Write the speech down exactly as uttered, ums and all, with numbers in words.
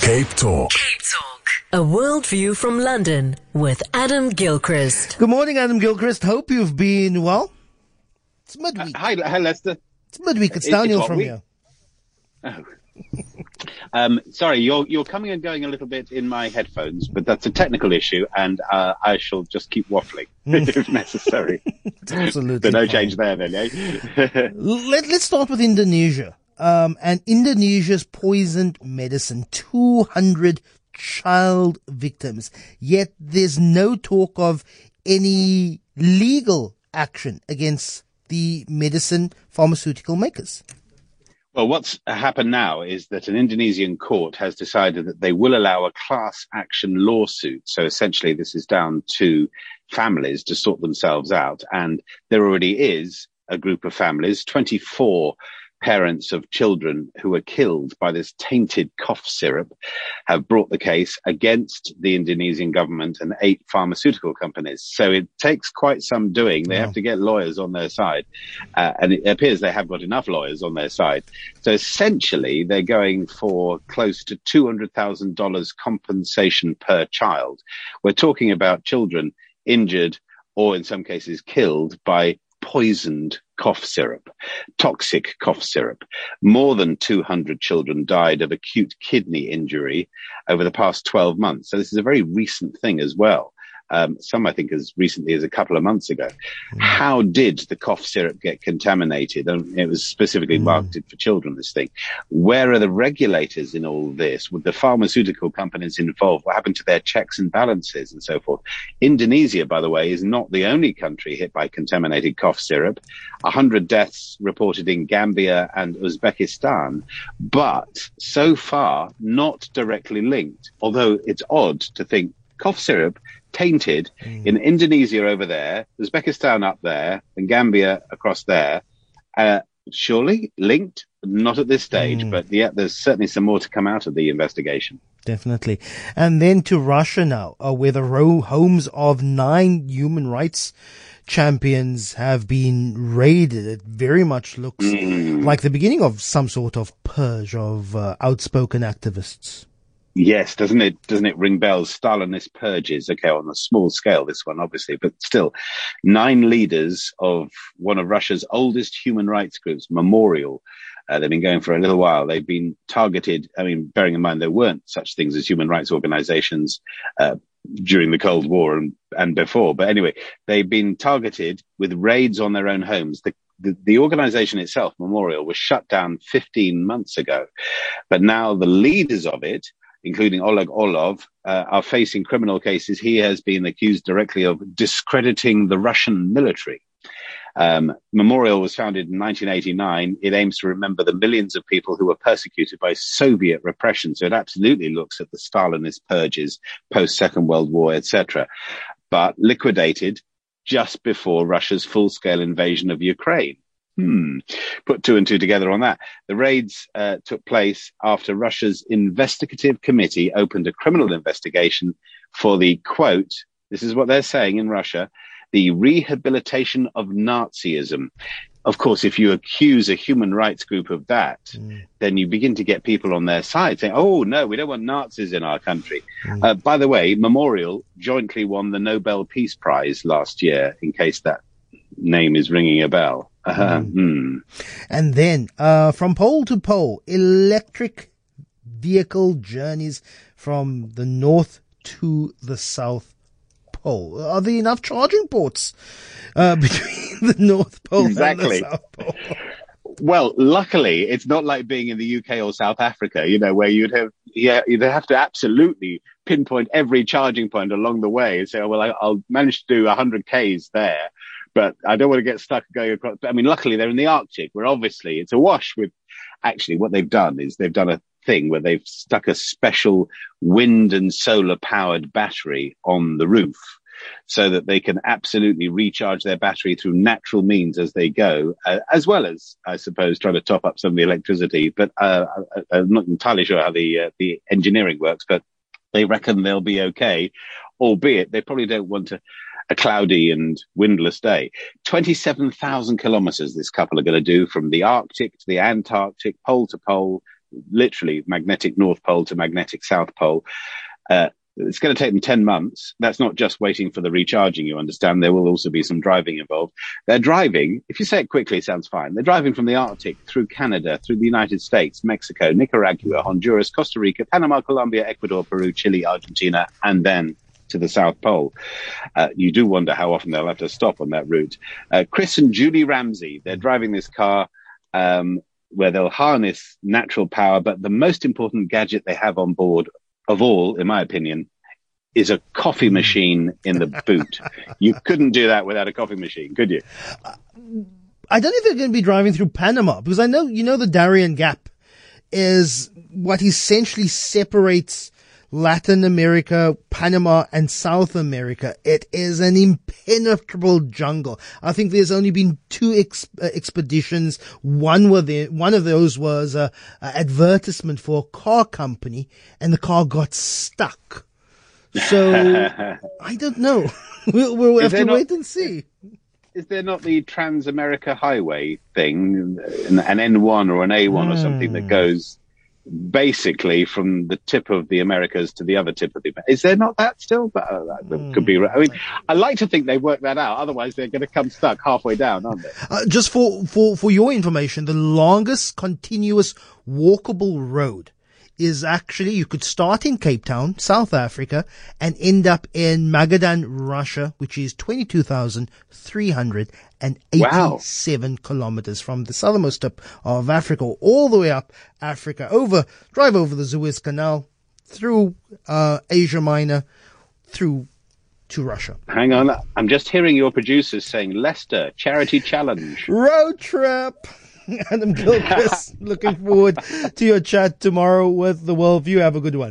Cape Talk. Cape Talk. A worldview from London with Adam Gilchrist. Good morning, Adam Gilchrist. Hope you've been well. It's midweek. Uh, hi, hi, Lester. It's midweek. It's It- downhill it's what from we- here. Oh. um, sorry, you're you're coming and going a little bit in my headphones, but that's a technical issue, and uh, I shall just keep waffling if necessary. Absolutely. So no fine. change there, then, eh? Let, let's start with Indonesia. Um, and Indonesia's poisoned medicine, two hundred child victims. Yet there's no talk of any legal action against the medicine pharmaceutical makers. Well, what's happened now is that an Indonesian court has decided that they will allow a class action lawsuit. So essentially, this is down to families to sort themselves out. And there already is a group of families, twenty-four parents of children who were killed by this tainted cough syrup, have brought the case against the Indonesian government and eight pharmaceutical companies. So it takes quite some doing. They Yeah. have to get lawyers on their side. Uh, and it appears they have got enough lawyers on their side. So essentially, they're going for close to two hundred thousand dollars compensation per child. We're talking about children injured or in some cases killed by poisoned cough syrup, toxic cough syrup. More than two hundred children died of acute kidney injury over the past twelve months. So this is a very recent thing as well. Um, some, I think, as recently as a couple of months ago. Mm. How did the cough syrup get contaminated? And it was specifically mm. marketed for children, this thing. Where are the regulators in all this? With the pharmaceutical companies involved, what happened to their checks and balances and so forth? Indonesia, by the way, is not the only country hit by contaminated cough syrup. A hundred deaths reported in Gambia and Uzbekistan, but so far not directly linked. Although it's odd to think cough syrup tainted mm. in Indonesia over there, Uzbekistan up there, and Gambia across there. Uh, surely linked? Not at this stage, mm. but yeah, there's certainly some more to come out of the investigation. Definitely. And then to Russia now, uh, where the ro- homes of nine human rights champions have been raided. It very much looks mm. like the beginning of some sort of purge of uh, outspoken activists. Yes, doesn't it? Doesn't it ring bells? Stalinist purges. Okay, on a small scale, this one obviously, but still, nine leaders of one of Russia's oldest human rights groups, Memorial. Uh, they've been going for a little while. They've been targeted. I mean, bearing in mind there weren't such things as human rights organizations uh, during the Cold War and, and before. But anyway, they've been targeted with raids on their own homes. The The, the organization itself, Memorial, was shut down fifteen months ago, but now the leaders of it, including Oleg Orlov, uh, are facing criminal cases. He has been accused directly of discrediting the Russian military. Um, Memorial was founded in nineteen eighty-nine. It aims to remember the millions of people who were persecuted by Soviet repression. So it absolutely looks at the Stalinist purges, post-Second World War, et cetera, but liquidated just before Russia's full-scale invasion of Ukraine. Hmm. Put two and two together on that. The raids uh, took place after Russia's investigative committee opened a criminal investigation for the, quote, this is what they're saying in Russia, the rehabilitation of Nazism. Of course, if you accuse a human rights group of that, mm. then you begin to get people on their side saying, oh, no, we don't want Nazis in our country. Mm. Uh, by the way, Memorial jointly won the Nobel Peace Prize last year, in case that name is ringing a bell. Uh, mm. Hmm. And then, uh, from pole to pole, electric vehicle journeys from the north to the south pole. Are there enough charging ports uh, between the North Pole exactly. and the South Pole? Well, luckily, it's not like being in the U K or South Africa, you know, where you'd have, yeah, you'd have to absolutely pinpoint every charging point along the way and say, oh, well, I, I'll manage to do one hundred kays there, but I don't want to get stuck going across. I mean, luckily, they're in the Arctic, where obviously it's awash with, actually, what they've done is they've done a thing where they've stuck a special wind and solar powered battery on the roof so that they can absolutely recharge their battery through natural means as they go, uh, as well as, I suppose, trying to top up some of the electricity. But uh, I, I'm not entirely sure how the uh, the engineering works, but they reckon they'll be okay, albeit they probably don't want a, a cloudy and windless day. twenty-seven thousand kilometers this couple are going to do from the Arctic to the Antarctic, pole to pole, literally magnetic North Pole to magnetic South Pole. Uh, it's going to take them ten months. That's not just waiting for the recharging, you understand. There will also be some driving involved. They're driving, if you say it quickly, it sounds fine. They're driving from the Arctic through Canada, through the United States, Mexico, Nicaragua, Honduras, Costa Rica, Panama, Colombia, Ecuador, Peru, Chile, Argentina, and then to the South Pole. Uh, you do wonder how often they'll have to stop on that route. Uh, Chris and Julie Ramsey, they're driving this car um, where they'll harness natural power, but the most important gadget they have on board of all, in my opinion, is a coffee machine in the boot. You couldn't do that without a coffee machine, could you? I don't think they're going to be driving through Panama, because I know, you know, the Darien Gap is what essentially separates Latin America, Panama, and South America. It is an impenetrable jungle. I think there's only been two ex- uh, expeditions. One were there, one of those was a, a advertisement for a car company, and the car got stuck. So I don't know. we'll, we'll have to not, wait and see. Is there not the Trans-America Highway thing, an, an N one or an A one mm. or something that goes basically from the tip of the Americas to the other tip of the Americas? Is there not that still? But uh, that mm. could be. I mean, I like to think they work that out. Otherwise, they're going to come stuck halfway down, aren't they? Uh, just for, for, for your information, the longest continuous walkable road is actually, you could start in Cape Town, South Africa, and end up in Magadan, Russia, which is twenty-two thousand three hundred eighty-seven wow. kilometers from the southernmost tip of Africa, all the way up Africa, over, drive over the Suez Canal, through uh, Asia Minor, through to Russia. Hang on, I'm just hearing your producers saying, Leicester, charity challenge. Road trip. Adam Gilchrist, looking forward to your chat tomorrow with The Worldview. Have a good one.